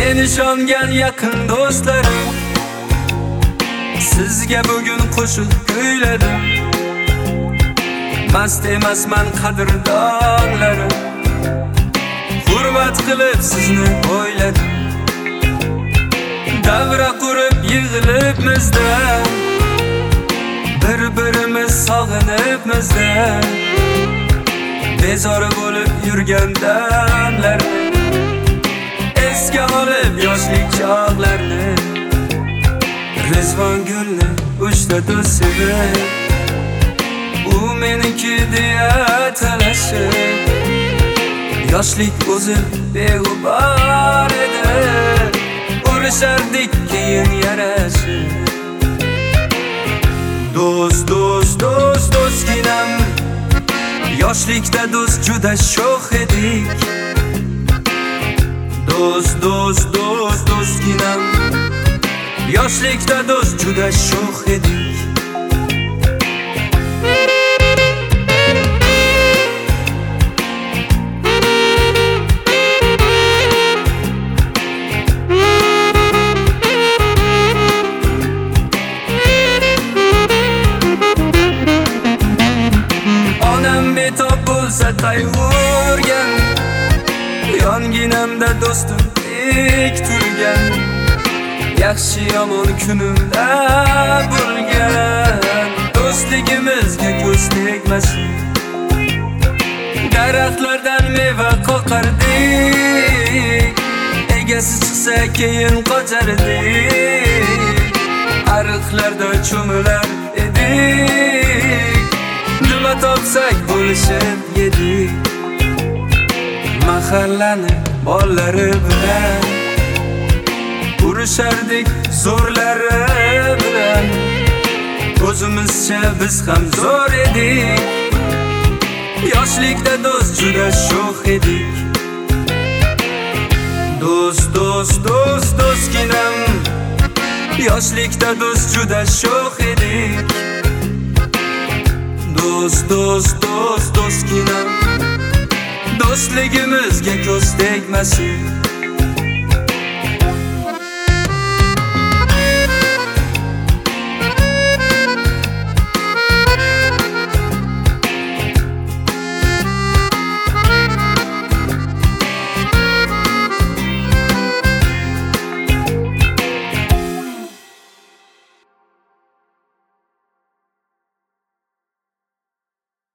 Men ishongan yaqin do'stlarim sizga bugun qo'shiq kuyladim. Mast emasman qadrdonlarim, hurmat qilib sizni o'yladim. Davra qurib yig'ilibmizda, bir-birimiz sog'inibmizda, bezori bo'lib yurgan damlarni esga olib yoshlik chog'larni. Rizvon gulni uchta do'st sevib, u meniki deya talashib, yoshlik o'zi beg'ubor edi, urishardik keyin yarashib. Do'st, do'st, do'st, do'stginam, yoshlikda do'st juda sho'x edik. Do'st, do'st, do'st, do'stginam, yoshlikda do'st juda sho'x edik. Betob bo'lsa qayg'urgan, yonginamda do'stim tik turgan, yaxshi yomon kunimda bo'lgan. Do'stligimizga ko'z tegmasin, daraxtlardan meva qoqardik, egasi chiqsa keyin qochardik, ariqlarda cho'milar edik, nima topsak bo'lishib yedik. Mahallani bollari bilan urishardik zo'rlari bilan, o'zimizcha biz ham zo'r edik. Yoshlikda do'st juda sho'x edik. Do'st, do'st, do'st, do'stginam, yoshlikda do'st juda sho'x edik. Do'st, do'st, do'st, do'stginam, do'stligimizga ko'z tegmasin.